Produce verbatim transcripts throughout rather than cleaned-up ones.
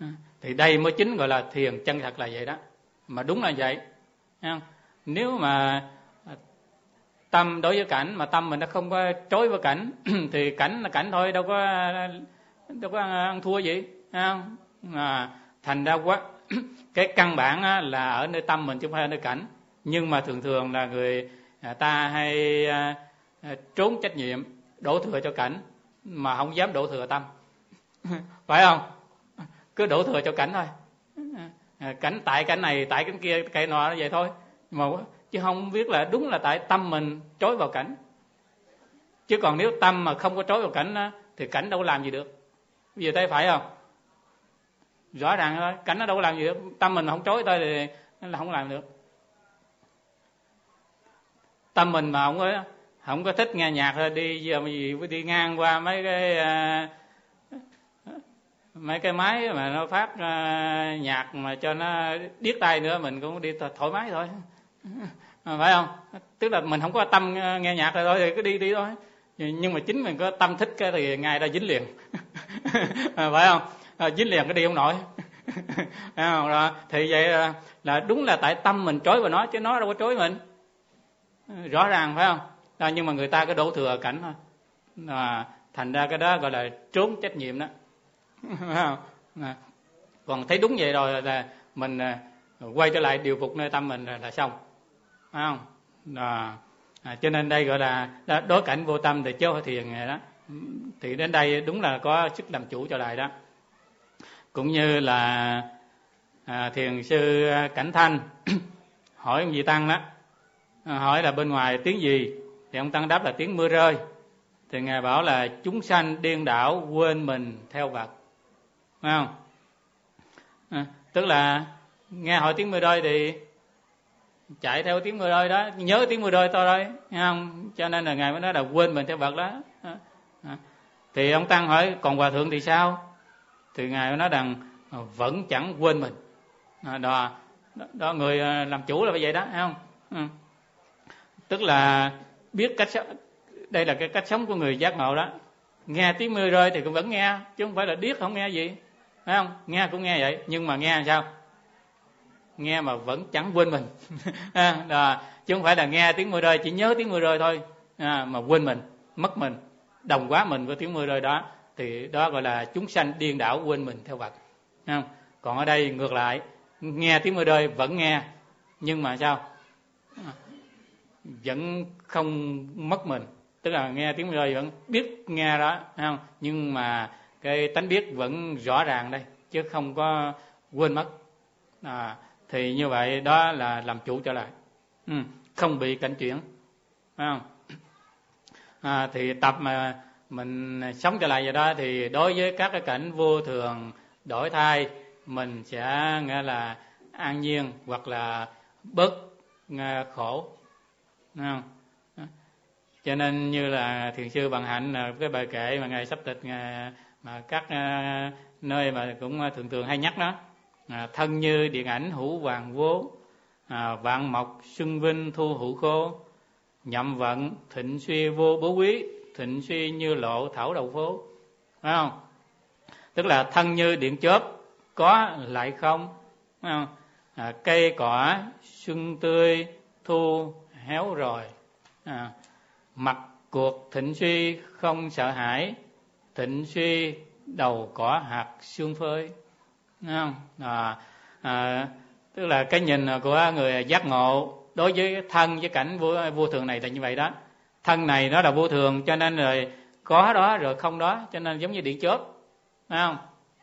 Thì đây mới chính gọi là thiền chân thật là vậy đó, mà đúng là vậy. Nếu mà tâm đối với cảnh mà tâm mình nó không có trối với cảnh thì cảnh là cảnh thôi, đâu có đâu có ăn thua gì, không? À, thành ra quá cái căn bản á, là ở nơi tâm mình chứ không phải ở nơi cảnh. Nhưng mà thường thường là người ta hay à, trốn trách nhiệm, đổ thừa cho cảnh mà không dám đổ thừa tâm. Phải không? Cứ đổ thừa cho cảnh thôi. À, cảnh tại cảnh này, tại cảnh kia, cái nọ vậy thôi. Mà chứ không biết là đúng là tại tâm mình trói vào cảnh. Chứ còn nếu tâm mà không có trói vào cảnh á, thì cảnh đâu có làm gì được. Bây giờ thấy phải không? Rõ ràng thôi, cảnh nó đâu có làm gì được. Tâm mình mà không trói thôi thì là không làm được. Tâm mình mà không có không có thích nghe nhạc thôi, đi giờ mà gì đi ngang qua mấy cái uh, mấy cái máy mà nó phát uh, nhạc mà cho nó điếc tai nữa, mình cũng đi thoải mái thôi. Phải không? Tức là mình không có tâm nghe nhạc rồi thôi thì cứ đi đi thôi. Nhưng mà chính mình có tâm thích cái thì ngay ra dính liền. Phải không? À, dính liền cái đi không nổi. À, rồi, thì vậy là đúng là tại tâm mình trói vào nó chứ nó đâu có trói mình. Rõ ràng phải không? À, nhưng mà người ta cứ đổ thừa cảnh thôi. À, thành ra cái đó gọi là trốn trách nhiệm đó. Phải không? À, còn thấy đúng vậy rồi là mình quay trở lại điều phục nơi tâm mình là, là xong. Phải không? À, à, cho nên đây gọi là đối cảnh vô tâm thì chớ thiền này đó. Thì đến đây đúng là có sức làm chủ cho lại đó. Cũng như là à, thiền sư Cảnh Thanh hỏi ông vị tăng đó, hỏi là bên ngoài tiếng gì, thì ông tăng đáp là tiếng mưa rơi. Thì ngài bảo là chúng sanh điên đảo quên mình theo vật. Phải không? À, tức là nghe hỏi tiếng mưa rơi thì chạy theo tiếng mưa rơi đó, nhớ tiếng mưa rơi to rồi, nghe không? Cho nên là ngài mới nói là quên mình theo vật đó. À, thì ông tăng hỏi còn hòa thượng thì sao? Thì ngài mới nói rằng vẫn chẳng quên mình. À, đó, đó, đó người làm chủ là vậy đó, thấy không? À, tức là biết cách sống, đây là cái cách sống của người giác ngộ đó. Nghe tiếng mưa rơi thì cũng vẫn nghe, chứ không phải là điếc không nghe gì, phải không? Nghe cũng nghe vậy, nhưng mà nghe làm sao? Nghe mà vẫn chẳng quên mình. À, đó, chứ không phải là nghe tiếng mưa rơi chỉ nhớ tiếng mưa rơi thôi, à, mà quên mình, mất mình, đồng hóa mình với tiếng mưa rơi đó, thì đó gọi là chúng sanh điên đảo quên mình theo vật. Không? Còn ở đây ngược lại, nghe tiếng mưa rơi vẫn nghe, nhưng mà sao? Vẫn không mất mình, tức là nghe tiếng mưa rơi vẫn biết nghe đó, không? Nhưng mà cái tánh biết vẫn rõ ràng đây, chứ không có quên mất. À, thì như vậy đó là làm chủ trở lại, ừ, không bị cảnh chuyển, phải không? À, thì tập mà mình sống trở lại vậy đó, thì đối với các cái cảnh vô thường đổi thay, mình sẽ nghĩa là an nhiên hoặc là bớt khổ, đúng không? Cho nên như là thiền sư Bằng Hạnh cái bài kệ mà ngài sắp tịch mà các nơi mà cũng thường thường hay nhắc đó, à, thân như điện ảnh hữu hoàng vô, à, vạn mộc xuân vinh thu hữu khô, nhậm vận thịnh suy vô bố quý, thịnh suy như lộ thảo đầu phố. Phải không? Tức là thân như điện chớp có lại không, phải không? À, cây cỏ xuân tươi thu héo rồi, à, mặt cuộc thịnh suy không sợ hãi, thịnh suy đầu cỏ hạt sương phơi. Đúng không? À, à, tức là cái nhìn của người giác ngộ đối với thân với cảnh vô, vô thường này là như vậy đó. Thân này nó là vô thường, cho nên rồi có đó rồi không đó, cho nên giống như điện chớp, phải không?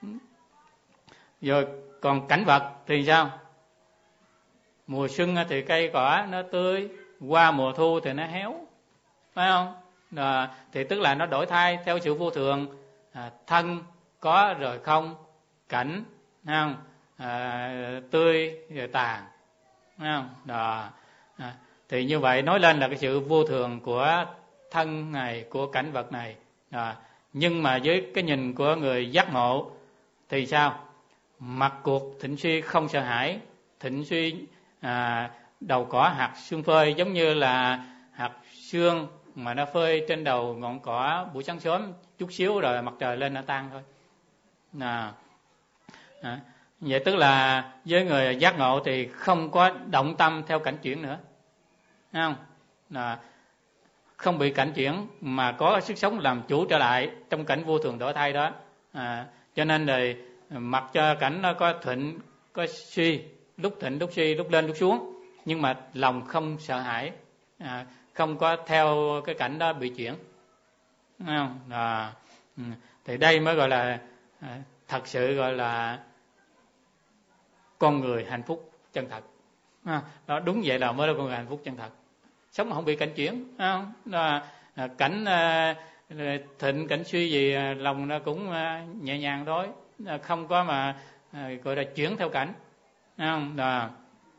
Rồi còn cảnh vật thì sao? Mùa xuân thì cây cỏ nó tươi, qua mùa thu thì nó héo, phải không? À, thì tức là nó đổi thay theo sự vô thường. À, thân có rồi không, cảnh, phải không? À, tươi rồi tàn, phải không? Đó. À, thì như vậy nói lên là cái sự vô thường của thân này, của cảnh vật này. Đó. Nhưng mà với cái nhìn của người giác ngộ thì sao? Mặt cuộc thịnh suy không sợ hãi, thịnh suy à, đầu cỏ hạt sương phơi, giống như là hạt sương mà nó phơi trên đầu ngọn cỏ buổi sáng sớm chút xíu rồi mặt trời lên nó tan thôi. À, À, vậy tức là với người giác ngộ thì không có động tâm theo cảnh chuyển nữa, thấy không? À, không bị cảnh chuyển mà có sức sống làm chủ trở lại trong cảnh vô thường đổi thay đó. À, cho nên rồi mặc cho cảnh nó có thịnh có suy, lúc thịnh lúc suy, lúc lên lúc xuống, nhưng mà lòng không sợ hãi, à, không có theo cái cảnh đó bị chuyển, thấy không? À, thì đây mới gọi là à, thật sự gọi là con người hạnh phúc chân thật. À, đó, đúng vậy là mới là con người hạnh phúc chân thật, sống mà không bị cảnh chuyển, không? Đó, à, cảnh à, thịnh cảnh suy gì à, lòng nó cũng à, nhẹ nhàng thôi, à, không có mà à, gọi là chuyển theo cảnh, không? Đó,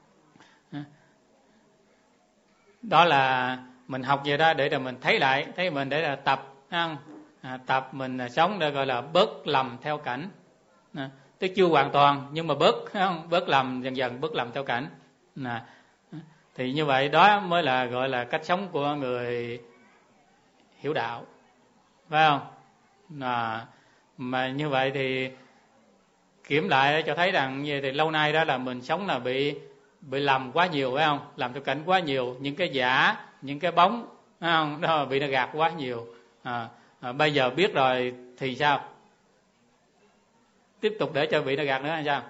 đó là mình học về đó để là mình thấy lại, thấy mình để là tập, không? À, tập mình là sống để gọi là bớt lầm theo cảnh, à, tức chưa hoàn toàn nhưng mà bớt, không? Bớt lầm dần dần, bớt lầm theo cảnh. À, thì như vậy đó mới là gọi là cách sống của người hiểu đạo, phải không? À, mà như vậy thì kiểm lại cho thấy rằng như thì lâu nay đó là mình sống là bị bị lầm quá nhiều, phải không? Làm theo cảnh quá nhiều, những cái giả, những cái bóng, phải không? Đó bị nó gạt quá nhiều. À, à, bây giờ biết rồi thì sao? Tiếp tục để cho bị nó gạt nữa hay sao?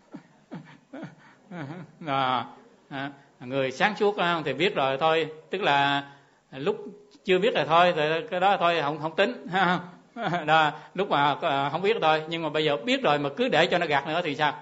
À, à, người sáng suốt không? Thì biết rồi thôi, tức là lúc chưa biết rồi thôi, thì cái đó thôi không không tính. Đó, lúc mà không biết thôi, nhưng mà bây giờ biết rồi mà cứ để cho nó gạt nữa thì sao?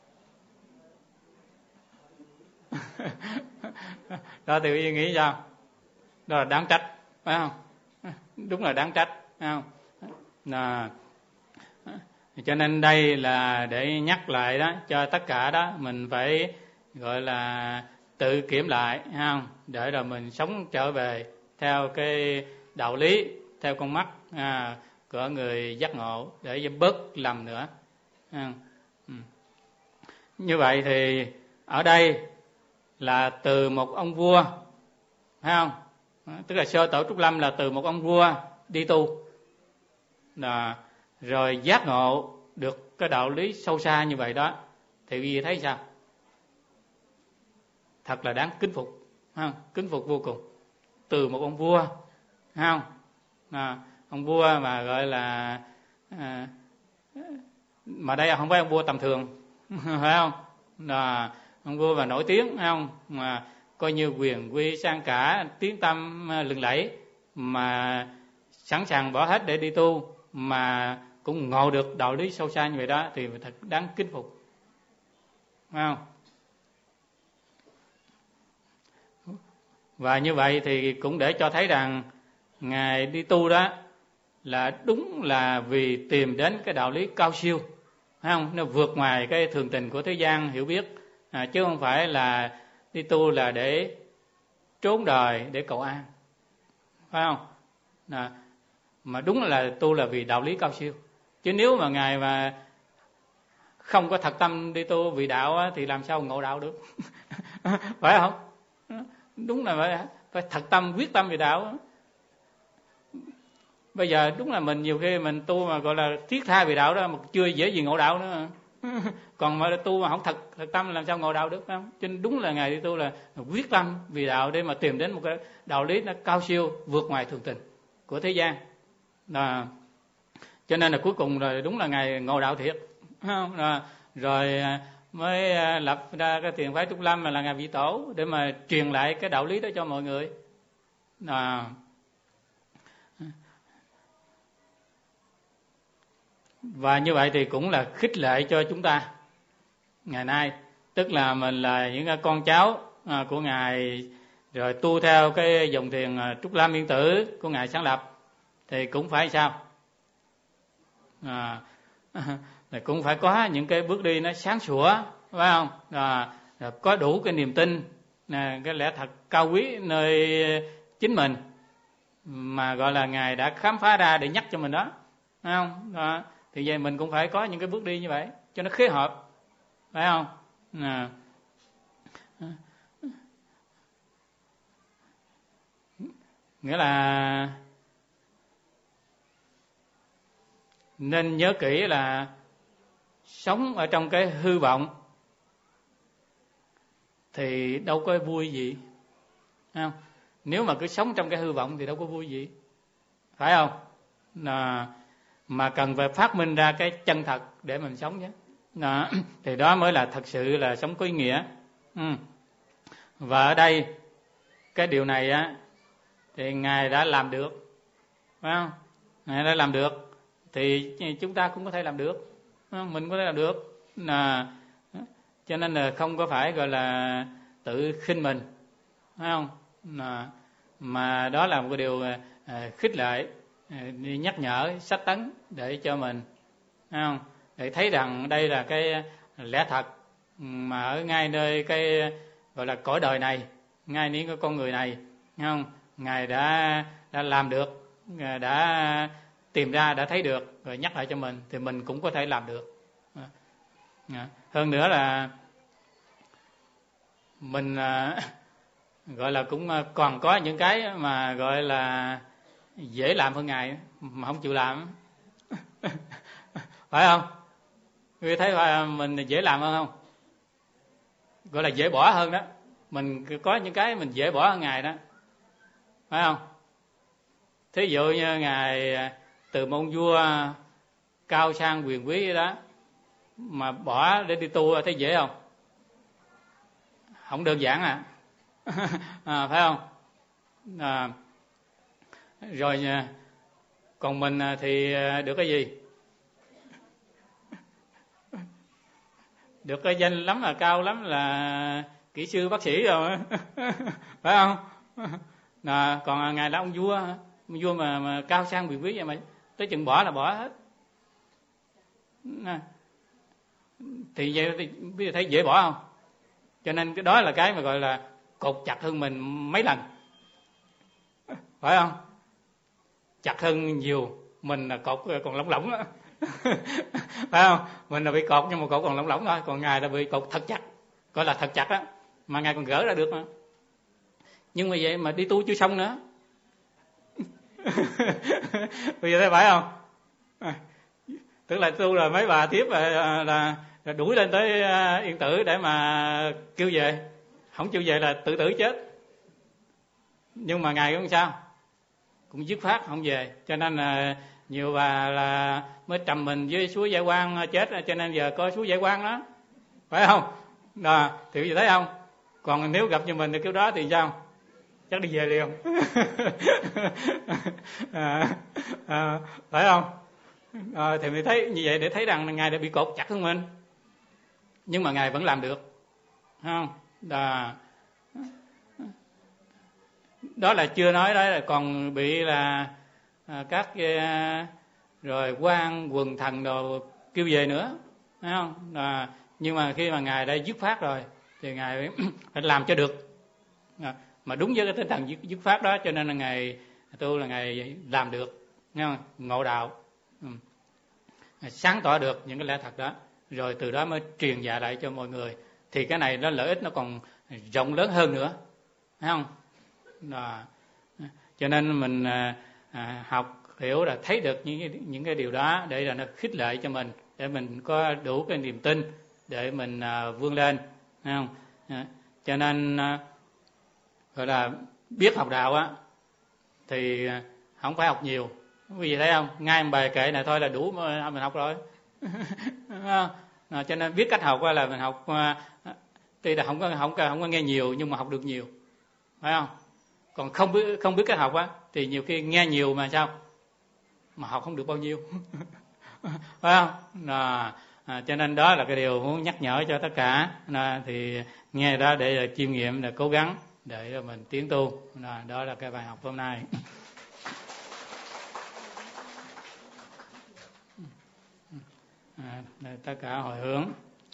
Đó thì nghĩ sao? Đó là đáng trách, phải không? Đúng là đáng trách, phải không? À, cho nên đây là để nhắc lại đó cho tất cả đó, mình phải gọi là tự kiểm lại, phải không? Để rồi mình sống trở về theo cái đạo lý, theo con mắt à, của người giác ngộ để bớt lầm nữa. À, ừ. Như vậy thì ở đây là từ một ông vua, phải không? Tức là sơ tổ Trúc Lâm là từ một ông vua đi tu, là rồi giác ngộ được cái đạo lý sâu xa như vậy đó, thì quý vị thấy sao? Thật là đáng kính phục, không? Kính phục vô cùng. Từ một ông vua, không? À, ông vua mà gọi là à, mà đây không phải ông vua tầm thường, phải không? Là ông vua mà nổi tiếng, phải không? Mà coi như quyền quy sang cả, tiếng tăm lừng lẫy, mà sẵn sàng bỏ hết để đi tu, mà cũng ngộ được đạo lý sâu xa như vậy đó, thì thật đáng kính phục, phải không? Và như vậy thì cũng để cho thấy rằng Ngài đi tu đó là đúng là vì tìm đến cái đạo lý cao siêu, phải không? Nó vượt ngoài cái thường tình của thế gian hiểu biết, à, chứ không phải là đi tu là để trốn đời, để cầu an, phải không? À, mà đúng là tu là vì đạo lý cao siêu. Chứ nếu mà Ngài mà không có thật tâm đi tu vì đạo á, thì làm sao ngộ đạo được? Phải không? Đúng là phải, phải thật tâm, quyết tâm vì đạo á. Bây giờ đúng là mình nhiều khi mình tu mà gọi là thiết tha vì đạo đó mà chưa dễ gì ngộ đạo nữa. Còn mà tu mà không thật thật tâm làm sao ngộ đạo được, phải không? Cho nên đúng là Ngài đi tu là quyết tâm vì đạo để mà tìm đến một cái đạo lý nó cao siêu, vượt ngoài thường tình của thế gian. Đó. Cho nên là cuối cùng rồi đúng là Ngài ngộ đạo thiệt, không? Đó. Rồi mới lập ra cái thiền phái Trúc Lâm mà là Ngài Vị Tổ để mà truyền lại cái đạo lý đó cho mọi người. Đó. Và như vậy thì cũng là khích lệ cho chúng ta ngày nay, tức là mình là những con cháu của Ngài, rồi tu theo cái dòng thiền Trúc Lâm Yên Tử của Ngài sáng lập, thì cũng phải sao? À, thì cũng phải có những cái bước đi nó sáng sủa, phải không? À, có đủ cái niềm tin, cái lẽ thật cao quý nơi chính mình mà gọi là Ngài đã khám phá ra để nhắc cho mình đó, phải không? Đó. Thì vậy mình cũng phải có những cái bước đi như vậy cho nó khế hợp, phải không? À. Nghĩa là nên nhớ kỹ là sống ở trong cái hư vọng thì đâu có vui gì, thấy không? Nếu mà cứ sống trong cái hư vọng thì đâu có vui gì, phải không? Là mà cần phải phát minh ra cái chân thật để mình sống chứ. Đó, thì đó mới là thật sự là sống có ý nghĩa. Ừ. Và ở đây cái điều này á thì Ngài đã làm được, phải không? Ngài đã làm được thì chúng ta cũng có thể làm được, mình có thể làm được. Là cho nên là không có phải gọi là tự khinh mình, phải không? Là, mà đó là một cái điều à, khích lệ, à, nhắc nhở, sách tấn để cho mình, phải không? Để thấy rằng đây là cái lẽ thật mà ở ngay nơi cái gọi là cõi đời này, ngay những cái con người này, phải không? Ngài đã đã làm được, đã tìm ra, đã thấy được rồi nhắc lại cho mình thì mình cũng có thể làm được. Hơn nữa là mình gọi là cũng còn có những cái mà gọi là dễ làm hơn Ngài mà không chịu làm. Phải không? Quý thấy phải mình dễ làm hơn không? Gọi là dễ bỏ hơn đó. Mình có những cái mình dễ bỏ hơn Ngài đó, phải không? Thí dụ như Ngài từ một ông vua cao sang quyền quý đó mà bỏ để đi tu thấy dễ không? Không đơn giản à, à phải không? À, rồi còn mình thì được cái gì? Được cái danh lắm là cao lắm là kỹ sư bác sĩ rồi. Phải không? À, còn Ngài là ông vua, ông vua mà, mà cao sang quyền quý vậy mà tới chừng bỏ là bỏ hết. À, thì vậy thì bây giờ thấy dễ bỏ không? Cho nên cái đó là cái mà gọi là cột chặt hơn mình mấy lần, phải không? Chặt hơn nhiều, mình là cột còn lỏng lỏng đó. Phải không? Mình là bị cột nhưng mà cột còn lỏng lỏng thôi, còn Ngài là bị cột thật chặt, gọi là thật chặt á, mà Ngài còn gỡ ra được mà. Nhưng mà vậy mà đi tu chưa xong nữa. Bây giờ thấy phải không? À, tức là tu là mấy bà tiếp là, là, là đuổi lên tới Yên Tử để mà kêu về, không chịu về là tự tử chết. Nhưng mà Ngài cũng sao? Cũng dứt khoát không về, cho nên là nhiều bà là mới trầm mình với suối Giải Quang chết, cho nên giờ có suối Giải Quang đó, phải không? Đó, thì bây giờ thấy không? Còn nếu gặp như mình thì kiểu đó thì sao? Chắc đi về liền. à, à, phải không? À, thì mình thấy như vậy để thấy rằng Ngài đã bị cột chặt hơn mình, nhưng mà Ngài vẫn làm được, phải không? Đó, đó là chưa nói đó, là còn bị là à, các à, rồi quan quần thần đồ kêu về nữa, phải không? À, nhưng mà khi mà Ngài đã dứt phát rồi thì Ngài phải làm cho được, à, mà đúng với cái tinh thần dứt, dứt phát đó, cho nên là Ngài tu là Ngài làm được, nghe không? Ngộ đạo, ừ. Sáng tỏ được những cái lẽ thật đó, rồi từ đó mới truyền dạy lại cho mọi người, thì cái này nó lợi ích nó còn rộng lớn hơn nữa, phải không? Đó. Cho nên mình à, à, học hiểu là thấy được những những cái điều đó để là nó khích lệ cho mình, để mình có đủ cái niềm tin để mình à, vươn lên, phải không? À, cho nên à, gọi là biết học đạo á thì không phải học nhiều, quý vị thấy không? Ngay một bài kệ này thôi là đủ mình học rồi. À, cho nên biết cách học là mình học, à, tuy là không có không có không có nghe nhiều nhưng mà học được nhiều, phải không? Còn không biết không biết cách học á thì nhiều khi nghe nhiều mà sao mà học không được bao nhiêu. Phải không? À, à, cho nên đó là cái điều muốn nhắc nhở cho tất cả. À, thì nghe đó để là chiêm nghiệm, để cố gắng để mình tiến tu. À, đó là cái bài học hôm nay. À, tất cả hồi hướng.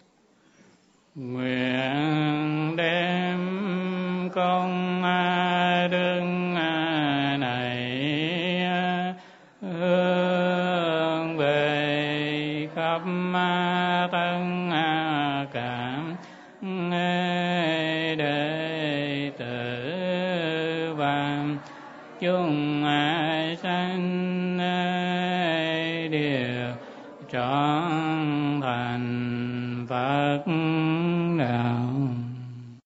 Nguyện đem công đức này hướng về khắp tất cả đệ tử và chúng sanh đều trọn thành Phật đạo.